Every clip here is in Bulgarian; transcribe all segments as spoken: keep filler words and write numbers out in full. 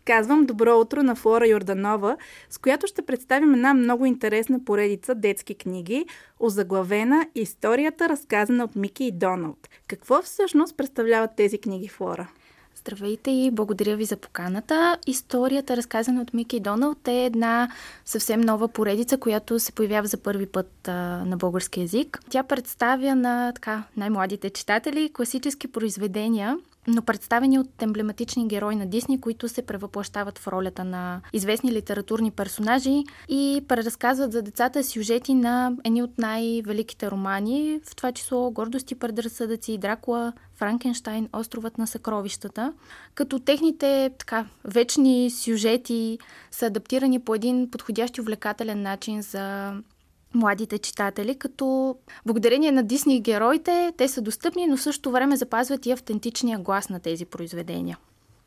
Казвам добро утро на Флора Йорданова, с която ще представим една много интересна поредица детски книги, озаглавена "Историята, разказана от Мики и Доналд". Какво всъщност представляват тези книги, Флора? Здравейте и благодаря ви за поканата. Историята, разказана от Мики и Доналд, е една съвсем нова поредица, която се появява за първи път а, на български език. Тя представя на така, най-младите читатели класически произведения, но представени от емблематични герои на Дисни, които се превъплъщават в ролята на известни литературни персонажи и преразказват за децата сюжети на едни от най-великите романи, в това число "Гордост и предразсъдъци", "Дракула", "Франкенщайн", "Островът на съкровищата", като техните така вечни сюжети са адаптирани по един подходящ и увлекателен начин за младите читатели, като благодарение на Дисни героите те са достъпни, но в същото време запазват и автентичния глас на тези произведения.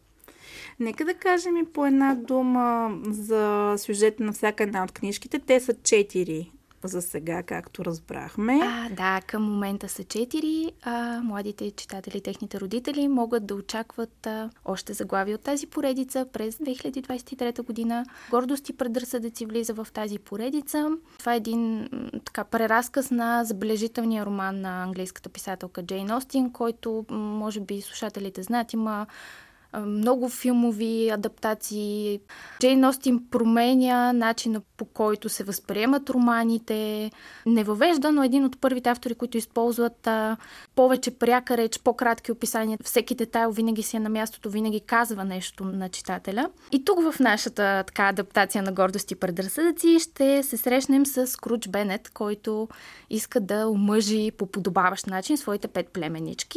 Нека да кажем и по една дума за сюжета на всяка една от книжките. Те са четири за сега, както разбрахме. А, да, към момента са четири. А младите читатели, техните родители могат да очакват а, още заглавия от тази поредица през две хиляди двадесет и трета година. "Гордост и предразсъдъци" влиза в тази поредица. Това е един така преразказ на забележителния роман на английската писателка Джейн Остин, който може би слушателите знаят, има много филмови адаптации. Джейн Остин променя начина, по който се възприемат романите. Не въвежда, но един от първите автори, които използват а, повече пряка реч, по-кратки описания. Всеки детайл винаги си е на мястото, винаги казва нещо на читателя. И тук в нашата така адаптация на "Гордост и предразсъдъци" ще се срещнем с Скрудж Бенет, който иска да омъжи по подобаващ начин своите пет племенички.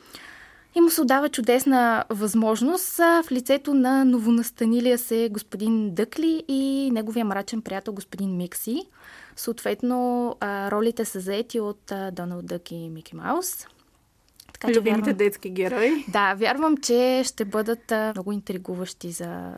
И му се отдава чудесна възможност в лицето на новонастанилия се господин Дъкли и неговия мрачен приятел господин Микси. Съответно, ролите са заети от Доналд Дък и Мики Маус. Така, любимите вярвам, детски герои. Да, вярвам, че ще бъдат много интригуващи за...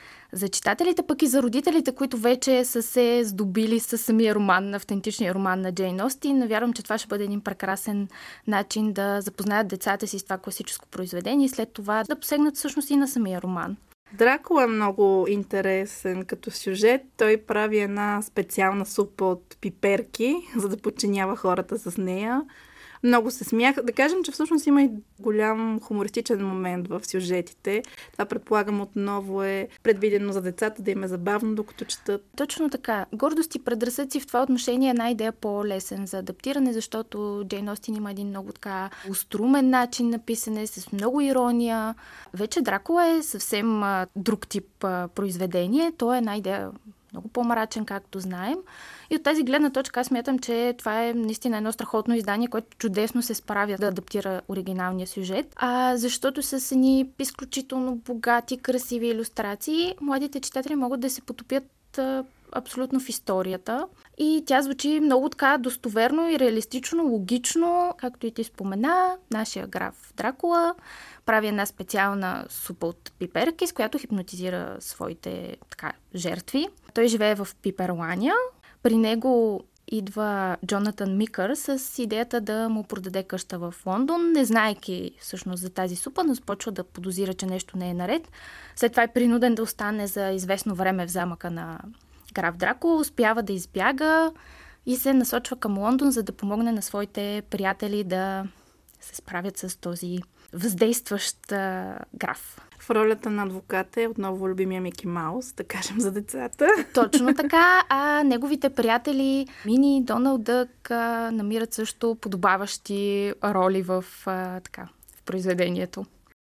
за читателите, пък и за родителите, които вече са се здобили с самия роман, автентичния роман на Джейн Остин. Вярвам, че това ще бъде един прекрасен начин да запознаят децата си с това класическо произведение и след това да посегнат всъщност и на самия роман. Дракула е много интересен като сюжет. Той прави една специална супа от пиперки, за да подчинява хората с нея. Много се смях. Да кажем, че всъщност има и голям хумористичен момент в сюжетите. Това, предполагам, отново е предвидено за децата да им е забавно, докато четат. Точно така. "Гордост и предразсъдъци" в това отношение е една идея по-лесен за адаптиране, защото Джейн Остин има един много така острумен начин на писане, с много ирония. Вече "Дракула" е съвсем а, друг тип а, произведение. То е една идея много по-мрачен, както знаем. И от тази гледна точка аз смятам, че това е наистина едно страхотно издание, което чудесно се справя да адаптира оригиналния сюжет. А защото с едни изключително богати, красиви илюстрации, младите читатели могат да се потопят а, абсолютно в историята. И тя звучи много така достоверно и реалистично, логично, както и ти спомена, нашия граф Дракула прави една специална супа от пиперки, с която хипнотизира своите така жертви. Той живее в Пиперлания. При него идва Джонатан Микър с идеята да му продаде къща в Лондон, не знаейки всъщност за тази супа, но започва да подозира, че нещо не е наред. След това е принуден да остане за известно време в замъка на граф Дракула, успява да избяга и се насочва към Лондон, за да помогне на своите приятели да се справят с този въздействащ а, граф. В ролята на адвоката е отново любимия Мики Маус, да кажем за децата. Точно така, а неговите приятели Мини и Доналд Дък а, намират също подобаващи роли в, а, така, в произведението.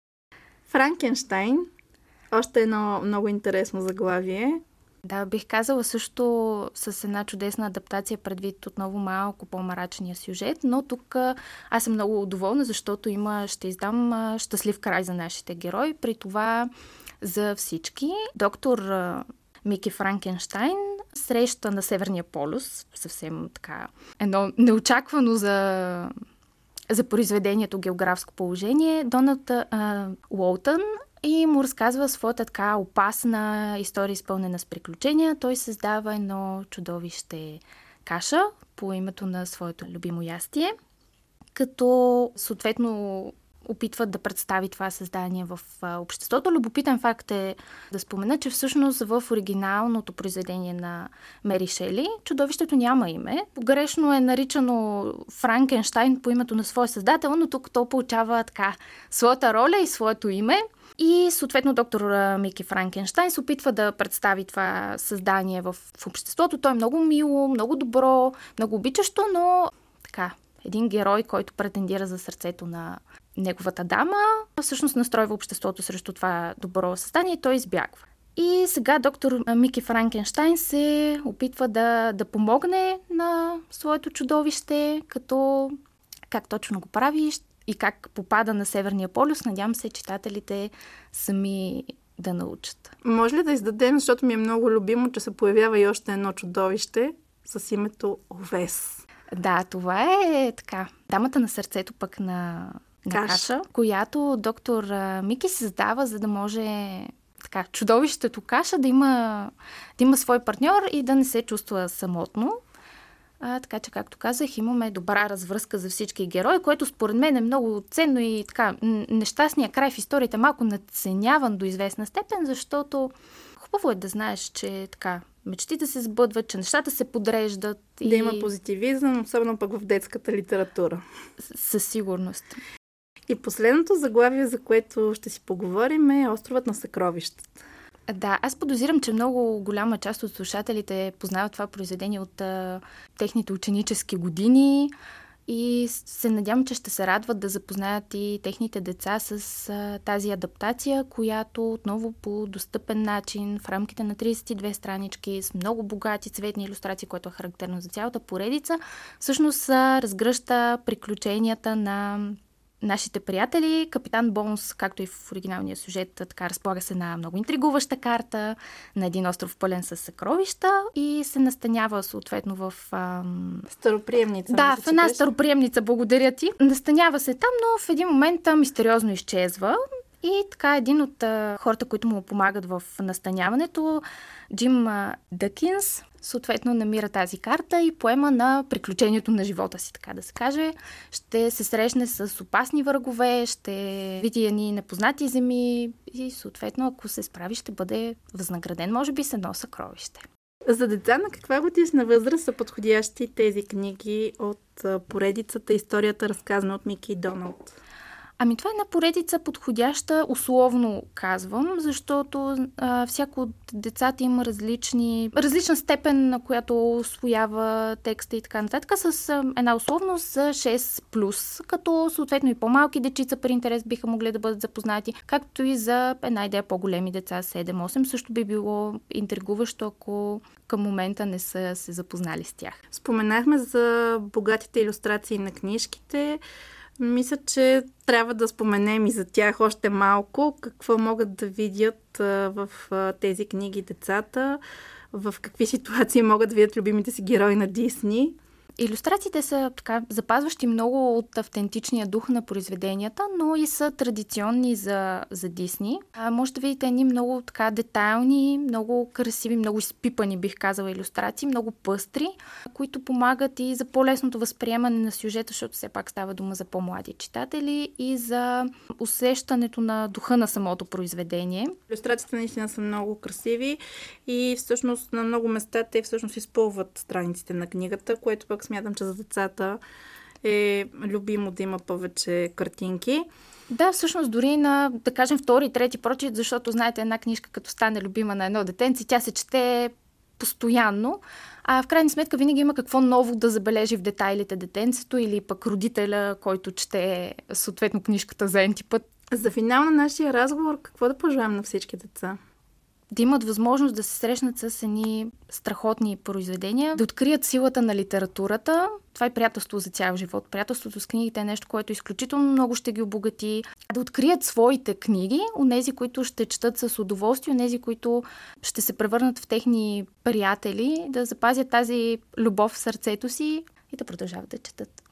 Франкенщайн, още едно много интересно заглавие. Да, бих казала също с една чудесна адаптация предвид отново малко по-мрачния сюжет, но тук аз съм много доволна, защото има, ще издам щастлив край за нашите герои, при това за всички. Доктор Мики Франкенщайн среща на Северния полюс, съвсем така едно неочаквано за, за произведението географско положение, Доналд а, Уолтън, и му разказва своята така опасна история, изпълнена с приключения. Той създава едно чудовище каша по името на своето любимо ястие, като съответно опитват да представи това създание в а, обществото. Любопитен факт е да спомена, че всъщност в оригиналното произведение на Мери Шели чудовището няма име. Погрешно е наричано Франкенщайн по името на своя създател, но тук то получава така своята роля и своето име. И съответно доктор Мики Франкенщайн се опитва да представи това създание в, в обществото. Той е много мило, много добро, много обичащо, но така, един герой, който претендира за сърцето на неговата дама, всъщност настройва обществото срещу това добро създание и той избягва. И сега доктор Мики Франкенщайн се опитва да, да помогне на своето чудовище, като как точно го прави и как попада на Северния полюс. Надявам се читателите сами да научат. Може ли да издадем, защото ми е много любимо, че се появява и още едно чудовище с името Овес? Да, това е така. Дамата на сърцето пък на, на каша. каша, която доктор Мики създава, за да може така, чудовището Каша да има, да има свой партньор и да не се чувства самотно. А, така че, както казах, имаме добра развръзка за всички герои, което според мен е много ценно и така, нещастният край в историята малко надценяван до известна степен, защото хубаво е да знаеш, че така, мечтите се сбъдват, че нещата се подреждат. Да и... има позитивизъм, особено пък в детската литература. Със сигурност. И последното заглавие, за което ще си поговорим, е Островът на съкровищата. Да, аз подозирам, че много голяма част от слушателите познават това произведение от а, техните ученически години и се надявам, че ще се радват да запознаят и техните деца с а, тази адаптация, която отново по достъпен начин в рамките на тридесет и две странички с много богати цветни илюстрации, което е характерно за цялата поредица, всъщност а, разгръща приключенията на нашите приятели. Капитан Бонс, както и в оригиналния сюжет, така разполага се на много интригуваща карта, на един остров пълен с съкровища и се настанява съответно в... Ам... Староприемница. Да, в една староприемница, благодаря ти. Настанява се там, но в един момент мистериозно изчезва. И така един от а, хората, които му помагат в настаняването, Джим а, Дъкинс, съответно намира тази карта и поема на приключението на живота си, така да се каже. Ще се срещне с опасни врагове, ще види едни непознати земи и съответно, ако се справи, ще бъде възнаграден, може би, с едно съкровище. За деца на каква годишна възраст са подходящи тези книги от поредицата Историята, разказана от Мики и Доналд? Ами това е една поредица подходяща, условно казвам, защото а, всяко от децата има различни, различна степен, на която усвоява текста и така нататък, с а, една условност за шест плюс, като съответно и по-малки дечица при интерес биха могли да бъдат запознати, както и за една идея по-големи деца, седем-осем, също би било интригуващо, ако към момента не са се запознали с тях. Споменахме за богатите илюстрации на книжките. Мисля, че трябва да споменем и за тях още малко, какво могат да видят в тези книги децата, в какви ситуации могат да видят любимите си герои на Дисни. Илюстрациите са така запазващи много от автентичния дух на произведенията, но и са традиционни за, за Дисни. А, може да видите едни много така детайлни, много красиви, много изпипани, бих казала, илюстрации, много пъстри, които помагат и за по-лесното възприемане на сюжета, защото все пак става дума за по-млади читатели и за усещането на духа на самото произведение. Илюстрациите наистина са много красиви и всъщност на много места те всъщност изпълват страниците на книгата, което пък смятам, че за децата е любимо да има повече картинки. Да, всъщност дори на, да кажем, втори, трети прочит, защото знаете, една книжка като стане любима на едно детенце, тя се чете постоянно, а в крайна сметка винаги има какво ново да забележи в детайлите детенцето или пък родителя, който чете съответно книжката за енти път. За финал на нашия разговор, какво да пожелаем на всички деца? Да имат възможност да се срещнат с едни страхотни произведения, да открият силата на литературата. Това е приятелство за цял живот. Приятелството с книгите е нещо, което изключително много ще ги обогати. Да открият своите книги, онези, които ще четат с удоволствие, онези, които ще се превърнат в техни приятели, да запазят тази любов в сърцето си и да продължават да четат.